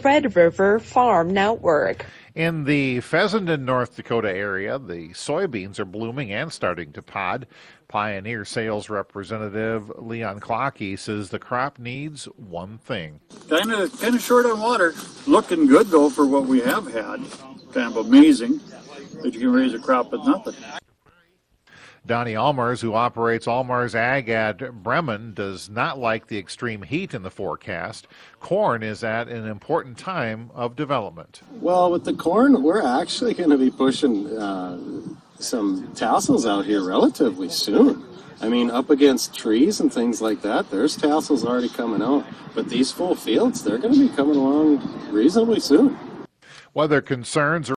Red River Farm Network. In the Fessenden, North Dakota area, the soybeans are blooming and starting to pod. Pioneer sales representative Leon Clockey says the crop needs one thing. Kind of short on water. Looking good, though, for what we have had. Kind of amazing that you can raise a crop with nothing. Donnie Almars, who operates Almars Ag at Bremen, does not like the extreme heat in the forecast. Corn is at an important time of development. Well, with the corn, we're actually going to be pushing some tassels out here relatively soon. I mean, up against trees and things like that, there's tassels already coming out. But these full fields, they're going to be coming along reasonably soon. Weather concerns